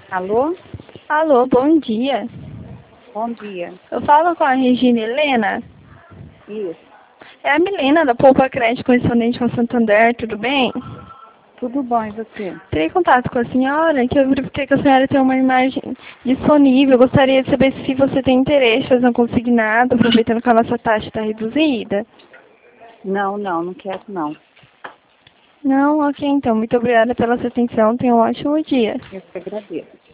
Alô? Alô, bom dia. Bom dia. Eu falo com a Regina Helena. Isso. É a Milena da Poupa Crédito Correspondente com Santander, tudo bem? Tudo bom, e você? Entrei em contato com a senhora, que eu verifiquei que a senhora tem uma imagem disponível. Gostaria de saber se você tem interesse em fazer um consignado, aproveitando que a nossa taxa está reduzida. Não quero não. Não, ok, então. Muito obrigada pela sua atenção. Tenha um ótimo dia. Eu que agradeço.